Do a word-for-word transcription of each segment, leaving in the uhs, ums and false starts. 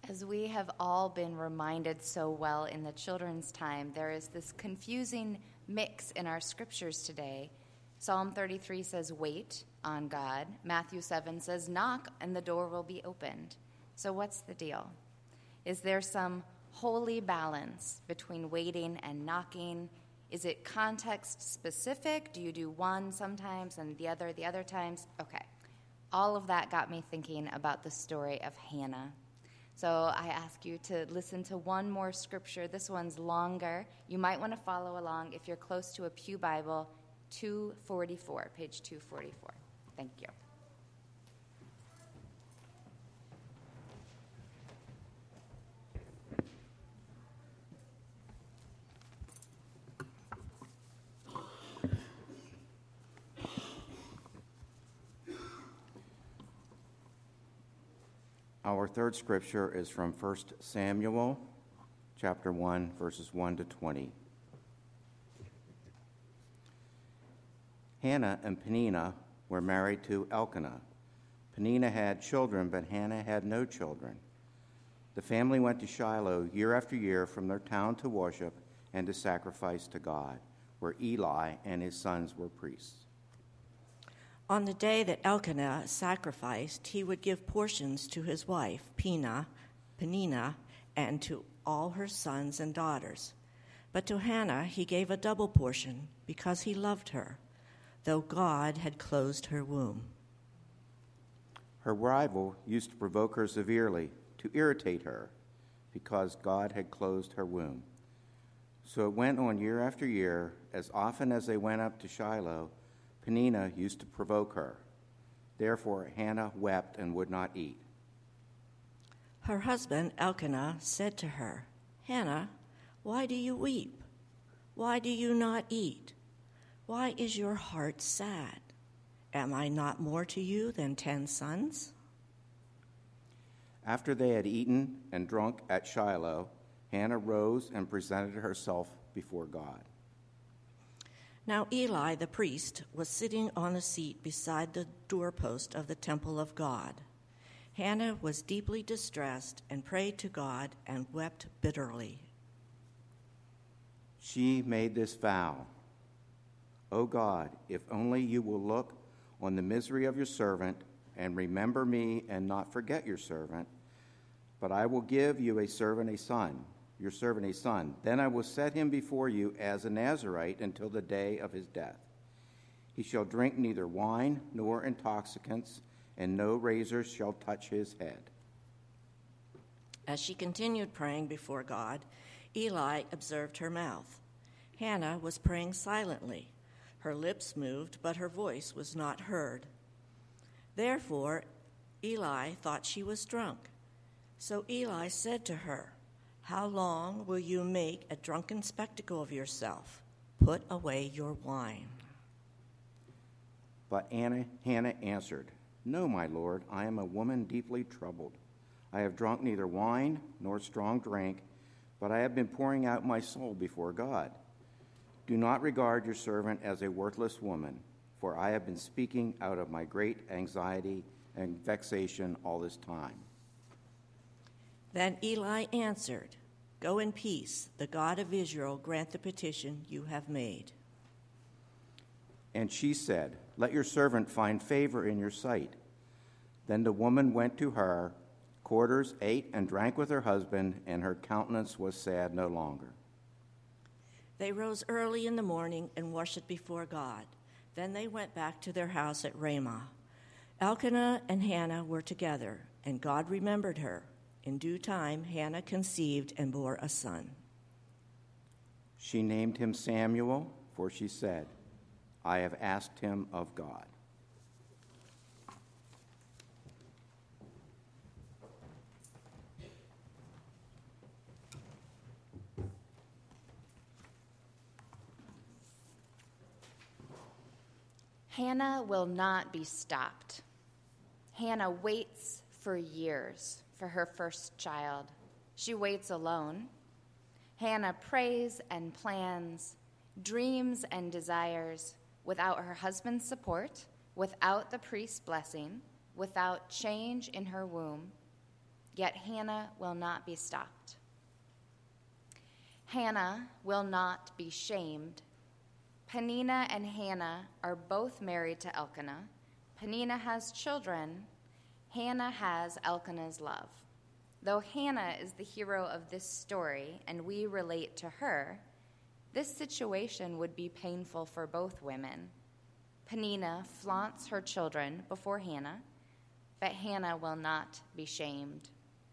As we have all been reminded so well in the children's time, there is this confusing mix in our scriptures today. Psalm thirty-three says, wait on God. Matthew seven says, knock and the door will be opened. So what's the deal? Is there some holy balance between waiting and knocking? Is it context specific? Do you do one sometimes and the other the other times? Okay. All of that got me thinking about the story of Hannah. So I ask you to listen to one more scripture. This one's longer. You might want to follow along if you're close to a Pew Bible, two forty-four, page two forty-four. Thank you. Our third scripture is from First Samuel, chapter one, verses one to twenty. Hannah and Peninnah were married to Elkanah. Peninnah had children, but Hannah had no children. The family went to Shiloh year after year from their town to worship and to sacrifice to God, where Eli and his sons were priests. On the day that Elkanah sacrificed, he would give portions to his wife, Peninnah, Peninnah, and to all her sons and daughters. But to Hannah he gave a double portion because he loved her, though God had closed her womb. Her rival used to provoke her severely, to irritate her, because God had closed her womb. So it went on year after year. As often as they went up to Shiloh, Peninnah used to provoke her. Therefore Hannah wept and would not eat. Her husband Elkanah said to her, Hannah, why do you weep? Why do you not eat? Why is your heart sad? Am I not more to you than ten sons? After they had eaten and drunk at Shiloh, Hannah rose and presented herself before God. Now Eli the priest was sitting on a seat beside the doorpost of the temple of God. Hannah was deeply distressed and prayed to God and wept bitterly. She made this vow, O God, if only you will look on the misery of your servant and remember me and not forget your servant, but I will give you a servant a son. your servant a son. Then I will set him before you as a Nazirite until the day of his death. He shall drink neither wine nor intoxicants, and no razor shall touch his head. As she continued praying before God, Eli observed her mouth. Hannah was praying silently. Her lips moved, but her voice was not heard. Therefore, Eli thought she was drunk. So Eli said to her, How long will you make a drunken spectacle of yourself? Put away your wine. But Anna, Hannah answered, No, my lord, I am a woman deeply troubled. I have drunk neither wine nor strong drink, but I have been pouring out my soul before God. Do not regard your servant as a worthless woman, for I have been speaking out of my great anxiety and vexation all this time. Then Eli answered, Go in peace. The God of Israel grant the petition you have made. And she said, Let your servant find favor in your sight. Then the woman went to her quarters, ate and drank with her husband, and her countenance was sad no longer. They rose early in the morning and worshipped before God. Then they went back to their house at Ramah. Elkanah and Hannah were together, and God remembered her. In due time, Hannah conceived and bore a son. She named him Samuel, for she said, I have asked him of God. Hannah will not be stopped. Hannah waits for years for her first child. She waits alone. Hannah prays and plans, dreams and desires without her husband's support, without the priest's blessing, without change in her womb. yet Hannah will not be stopped. Hannah will not be shamed. Peninnah and Hannah are both married to Elkanah. Peninnah has children. Hannah has Elkanah's love. Though Hannah is the hero of this story and we relate to her, this situation would be painful for both women. Peninnah flaunts her children before Hannah, but Hannah will not be shamed.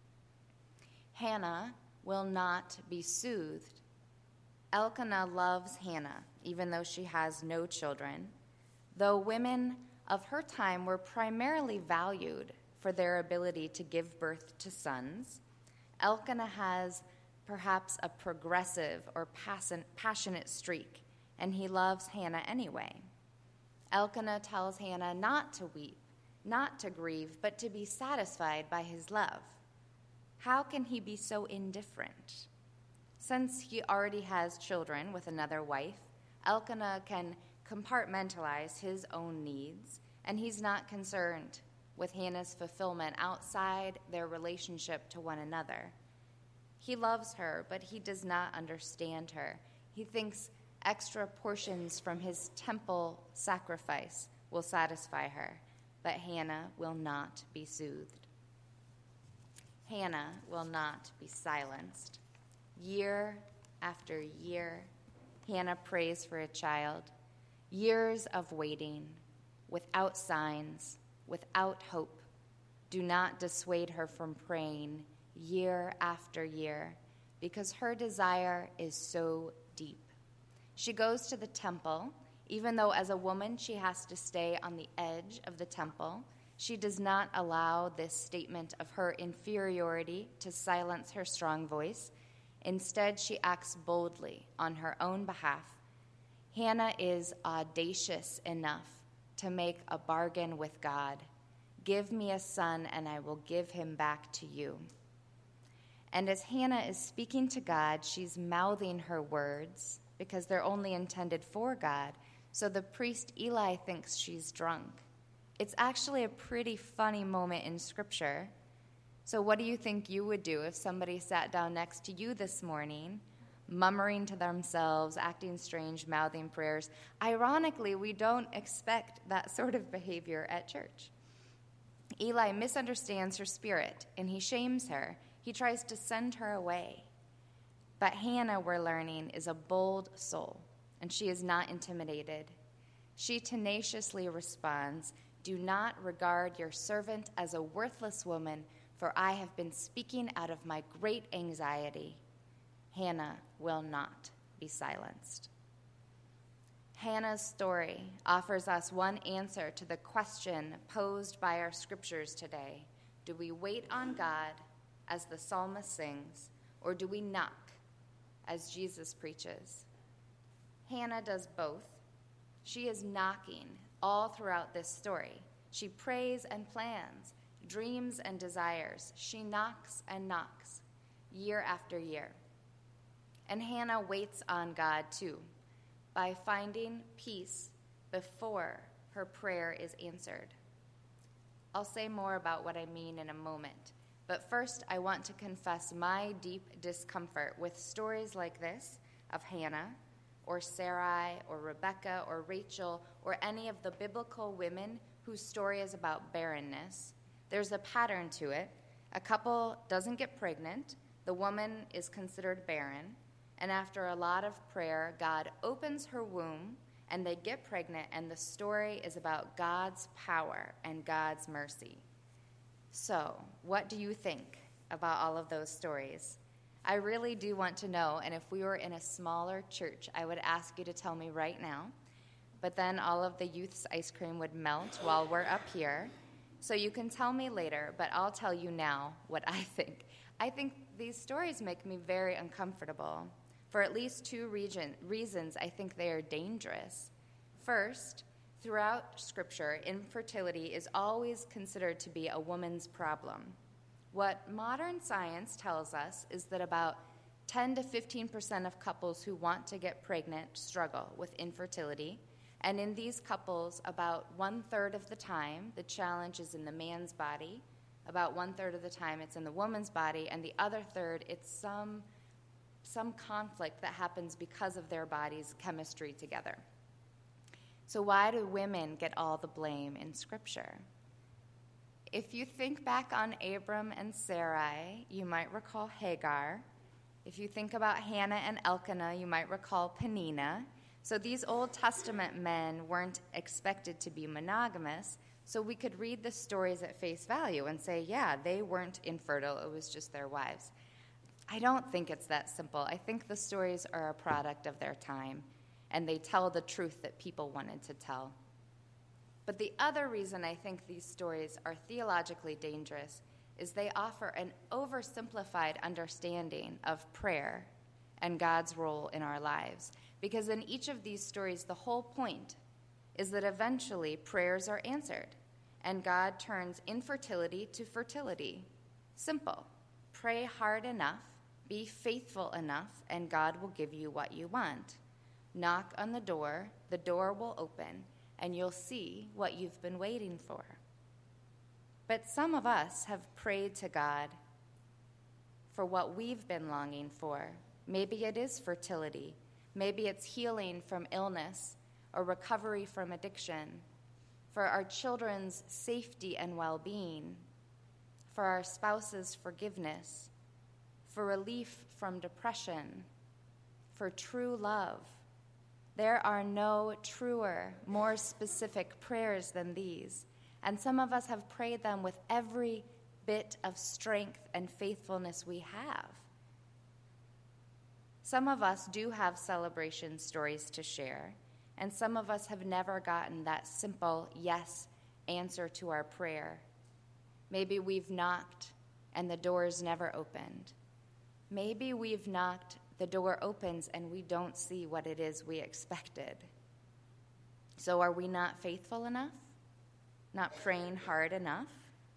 Hannah will not be soothed. Elkanah loves Hannah, even though she has no children. Though women of her time were primarily valued for their ability to give birth to sons, Elkanah has perhaps a progressive or passionate streak, and he loves Hannah anyway. Elkanah tells Hannah not to weep, not to grieve, but to be satisfied by his love. How can he be so indifferent? Since he already has children with another wife, Elkanah can compartmentalize his own needs, and he's not concerned with Hannah's fulfillment outside their relationship to one another. He loves her, but he does not understand her. He thinks extra portions from his temple sacrifice will satisfy her, but Hannah will not be soothed. Hannah will not be silenced. Year after year, Hannah prays for a child. Years of waiting, without signs, without hope, do not dissuade her from praying year after year, because her desire is so deep. She goes to the temple, even though as a woman she has to stay on the edge of the temple. She does not allow this statement of her inferiority to silence her strong voice. Instead, she acts boldly on her own behalf. Hannah is audacious enough to make a bargain with God. Give me a son, and I will give him back to you. And as Hannah is speaking to God, she's mouthing her words because they're only intended for God. So the priest Eli thinks she's drunk. It's actually a pretty funny moment in Scripture. So what do you think you would do if somebody sat down next to you this morning, murmuring to themselves, acting strange, mouthing prayers? Ironically, we don't expect that sort of behavior at church. Eli misunderstands her spirit, and he shames her. He tries to send her away. But Hannah, we're learning, is a bold soul, and she is not intimidated. She tenaciously responds, "Do not regard your servant as a worthless woman, for I have been speaking out of my great anxiety." Hannah will not be silenced. Hannah's story offers us one answer to the question posed by our scriptures today. Do we wait on God, as the psalmist sings, or do we knock, as Jesus preaches? Hannah does both. She is knocking all throughout this story. She prays and plans, dreams and desires. She knocks and knocks, year after year. And Hannah waits on God too, by finding peace before her prayer is answered. I'll say more about what I mean in a moment, but first I want to confess my deep discomfort with stories like this of Hannah, or Sarai, or Rebecca, or Rachel, or any of the biblical women whose story is about barrenness. There's a pattern to it. A couple doesn't get pregnant, the woman is considered barren, and after a lot of prayer, God opens her womb, and they get pregnant, and the story is about God's power and God's mercy. So, what do you think about all of those stories? I really do want to know, and if we were in a smaller church, I would ask you to tell me right now, but then all of the youth's ice cream would melt while we're up here. So you can tell me later, but I'll tell you now what I think. I think these stories make me very uncomfortable. For at least two region, reasons, I think they are dangerous. First, throughout Scripture, infertility is always considered to be a woman's problem. What modern science tells us is that about ten to fifteen percent of couples who want to get pregnant struggle with infertility, and in these couples, about one-third of the time, the challenge is in the man's body, About one-third of the time it's in the woman's body, and the other third, it's some, some conflict that happens because of their body's chemistry together. So why do women get all the blame in Scripture? If you think back on Abram and Sarai, you might recall Hagar. If you think about Hannah and Elkanah, you might recall Peninnah. So these Old Testament men weren't expected to be monogamous, so we could read the stories at face value and say, yeah, they weren't infertile, it was just their wives. I don't think it's that simple. I think the stories are a product of their time, and they tell the truth that people wanted to tell. But the other reason I think these stories are theologically dangerous is they offer an oversimplified understanding of prayer and God's role in our lives. Because in each of these stories, the whole point is that eventually prayers are answered, and God turns infertility to fertility. Simple. Pray hard enough, be faithful enough, and God will give you what you want. Knock on the door, the door will open, and you'll see what you've been waiting for. But some of us have prayed to God for what we've been longing for. Maybe it is fertility. Maybe it's healing from illness or recovery from addiction, for our children's safety and well-being, for our spouse's forgiveness, for relief from depression, for true love. There are no truer, more specific prayers than these, and some of us have prayed them with every bit of strength and faithfulness we have. Some of us do have celebration stories to share, and some of us have never gotten that simple yes answer to our prayer. Maybe we've knocked and the door's never opened. Maybe we've knocked, the door opens, and we don't see what it is we expected. So are we not faithful enough? Not praying hard enough?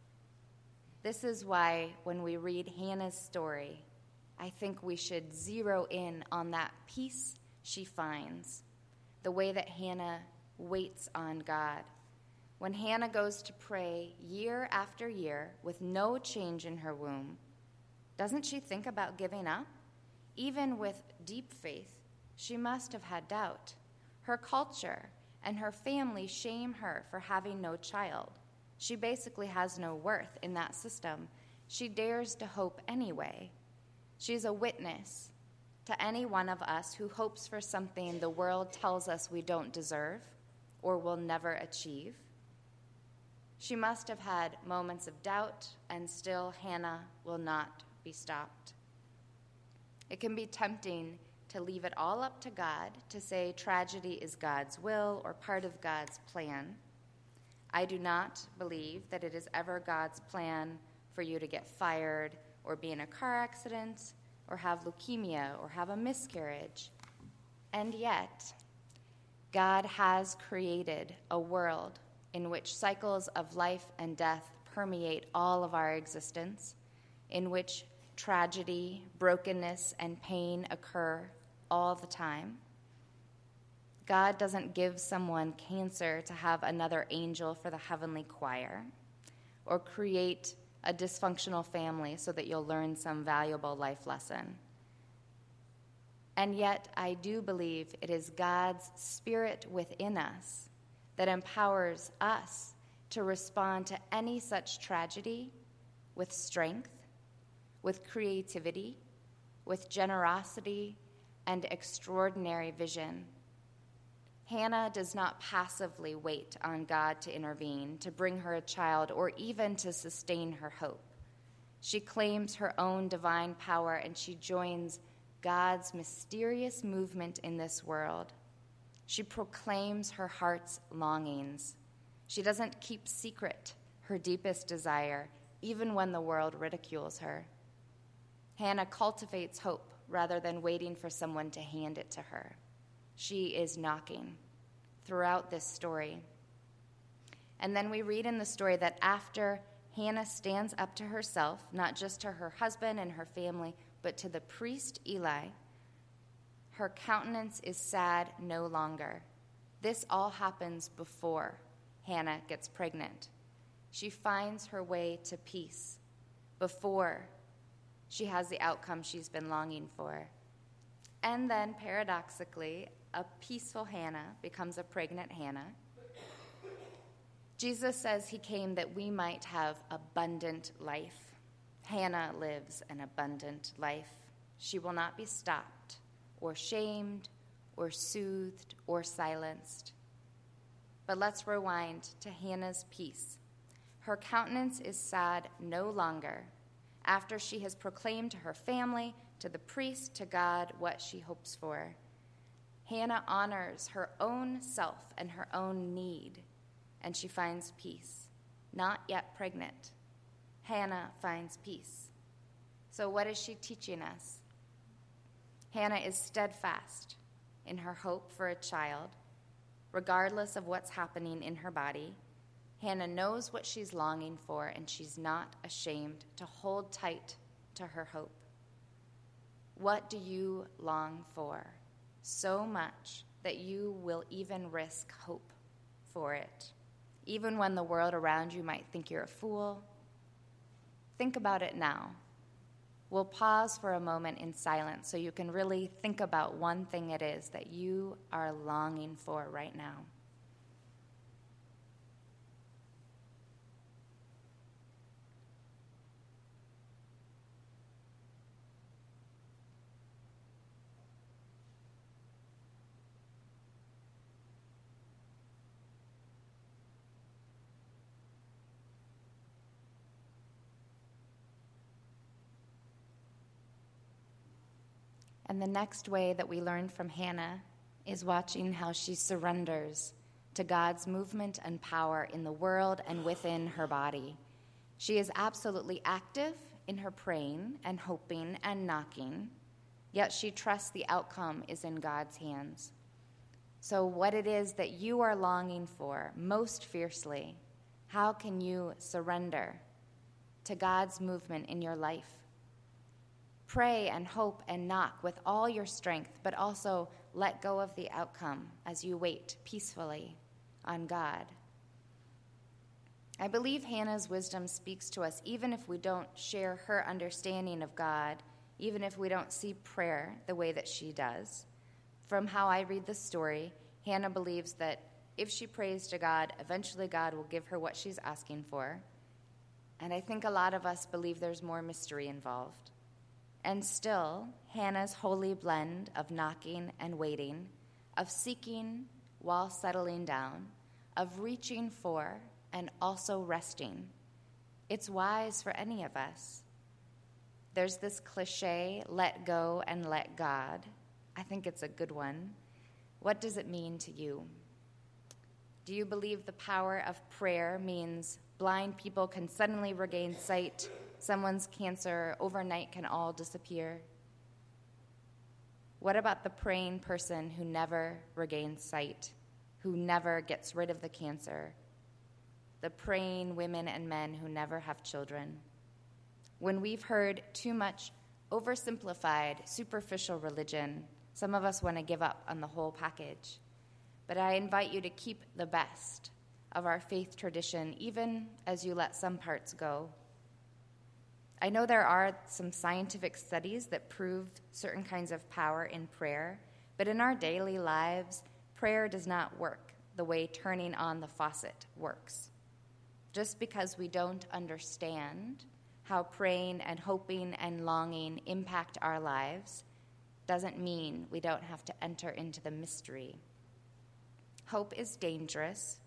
This is why when we read Hannah's story, I think we should zero in on that peace she finds, the way that Hannah waits on God. When Hannah goes to pray year after year with no change in her womb, doesn't she think about giving up? Even with deep faith, she must have had doubt. Her culture and her family shame her for having no child. She basically has no worth in that system. She dares to hope anyway. She's a witness to any one of us who hopes for something the world tells us we don't deserve or will never achieve. She must have had moments of doubt, and still Hannah will not be stopped. It can be tempting to leave it all up to God, to say tragedy is God's will or part of God's plan. I do not believe that it is ever God's plan for you to get fired or be in a car accident, or have leukemia, or have a miscarriage. And yet, God has created a world in which cycles of life and death permeate all of our existence, in which tragedy, brokenness, and pain occur all the time. God doesn't give someone cancer to have another angel for the heavenly choir, or create a dysfunctional family so that you'll learn some valuable life lesson. And yet, I do believe it is God's Spirit within us that empowers us to respond to any such tragedy with strength, with creativity, with generosity, and extraordinary vision. Hannah does not passively wait on God to intervene, to bring her a child, or even to sustain her hope. She claims her own divine power, and she joins God's mysterious movement in this world. She proclaims her heart's longings. She doesn't keep secret her deepest desire, even when the world ridicules her. Hannah cultivates hope rather than waiting for someone to hand it to her. She is knocking throughout this story. And then we read in the story that after Hannah stands up to herself, not just to her husband and her family, but to the priest Eli, her countenance is sad no longer. This all happens before Hannah gets pregnant. She finds her way to peace before she has the outcome she's been longing for. And then, paradoxically, a peaceful Hannah becomes a pregnant Hannah. Jesus says he came that we might have abundant life. Hannah lives an abundant life. She will not be stopped or shamed or soothed or silenced. But let's rewind to Hannah's peace. Her countenance is sad no longer after she has proclaimed to her family, to the priest, to God, what she hopes for. Hannah honors her own self and her own need, and she finds peace. Not yet pregnant, Hannah finds peace. So what is she teaching us? Hannah is steadfast in her hope for a child, regardless of what's happening in her body. Hannah knows what she's longing for, and she's not ashamed to hold tight to her hope. What do you long for so much that you will even risk hope for it, even when the world around you might think you're a fool? Think about it now. We'll pause for a moment in silence so you can really think about one thing it is that you are longing for right now. And the next way that we learn from Hannah is watching how she surrenders to God's movement and power in the world and within her body. She is absolutely active in her praying and hoping and knocking, yet she trusts the outcome is in God's hands. So what it is that you are longing for most fiercely, how can you surrender to God's movement in your life? Pray and hope and knock with all your strength, but also let go of the outcome as you wait peacefully on God. I believe Hannah's wisdom speaks to us even if we don't share her understanding of God, even if we don't see prayer the way that she does. From how I read the story, Hannah believes that if she prays to God, eventually God will give her what she's asking for. And I think a lot of us believe there's more mystery involved. And still, Hannah's holy blend of knocking and waiting, of seeking while settling down, of reaching for and also resting, it's wise for any of us. There's this cliche, let go and let God. I think it's a good one. What does it mean to you? Do you believe the power of prayer means blind people can suddenly regain sight? Someone's cancer overnight can all disappear? What about the praying person who never regains sight, who never gets rid of the cancer? The praying women and men who never have children? When we've heard too much oversimplified, superficial religion, some of us want to give up on the whole package. But I invite you to keep the best of our faith tradition, even as you let some parts go. I know there are some scientific studies that prove certain kinds of power in prayer, but in our daily lives, prayer does not work the way turning on the faucet works. Just because we don't understand how praying and hoping and longing impact our lives doesn't mean we don't have to enter into the mystery. Hope is dangerous.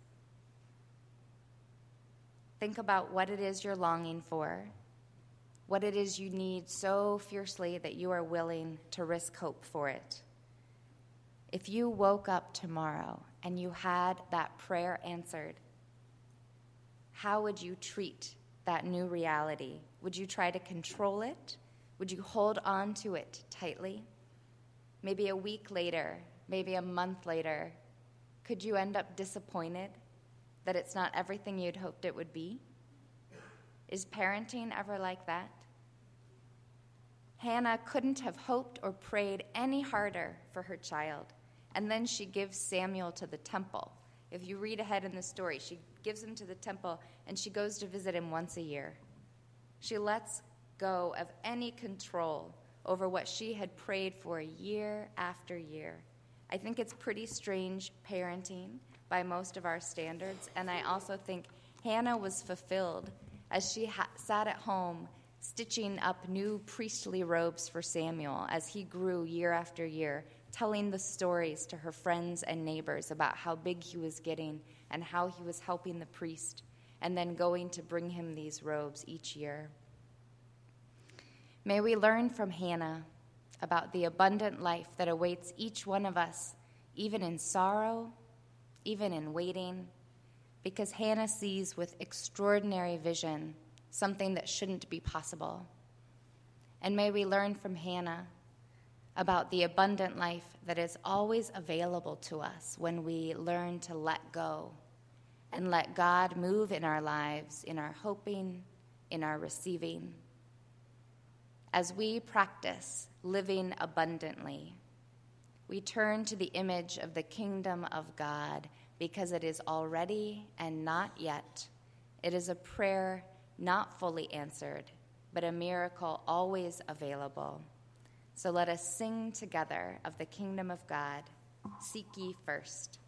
Think about what it is you're longing for, what it is you need so fiercely that you are willing to risk hope for it. If you woke up tomorrow and you had that prayer answered, how would you treat that new reality? Would you try to control it? Would you hold on to it tightly? Maybe a week later, maybe a month later, could you end up disappointed that it's not everything you'd hoped it would be? Is parenting ever like that? Hannah couldn't have hoped or prayed any harder for her child, and then she gives Samuel to the temple, If you read ahead in the story, she gives him to the temple, and she goes to visit him once a year. She lets go of any control over what she had prayed for year after year. I think it's pretty strange parenting by most of our standards, and I also think Hannah was fulfilled as she ha- sat at home stitching up new priestly robes for Samuel as he grew year after year, telling the stories to her friends and neighbors about how big he was getting and how he was helping the priest, and then going to bring him these robes each year. May we learn from Hannah about the abundant life that awaits each one of us, even in sorrow, even in waiting, because Hannah sees with extraordinary vision something that shouldn't be possible. And may we learn from Hannah about the abundant life that is always available to us when we learn to let go and let God move in our lives, in our hoping, in our receiving. As we practice living abundantly, we turn to the image of the kingdom of God because it is already and not yet. It is a prayer not fully answered, but a miracle always available. So let us sing together of the kingdom of God. Seek ye first.